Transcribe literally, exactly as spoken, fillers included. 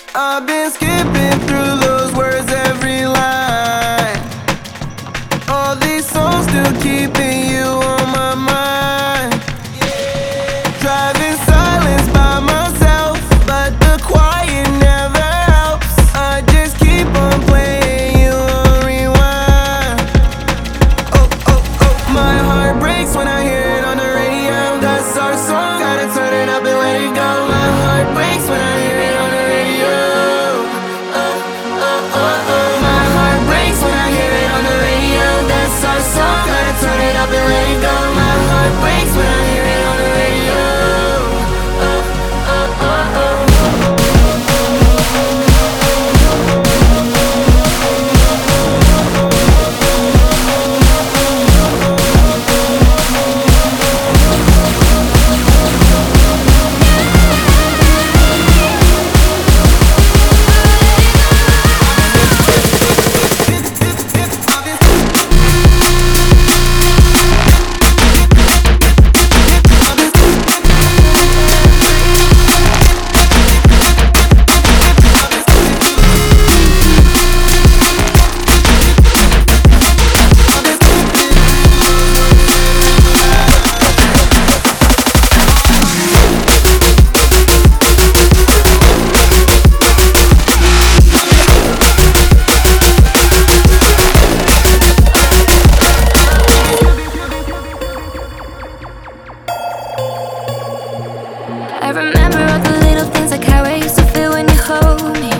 I've been skipping through those words every line. All these songs still keeping you on my mind. Driving silence by myself, but the quiet never helps. I just keep on playing you on rewind. Oh, oh, oh, my heart breaks when I hear it on the radio. That's our song, gotta turn it up and let it go. My heart breaks when I hear it on the radio. Oh, oh, oh, oh. My heart breaks when I hear it on the radio. That's our song, gotta turn it up and let it go. My heart breaks when I hear it on the radio. Oh, oh, oh, oh. I remember all the little things like how I used to feel when you hold me.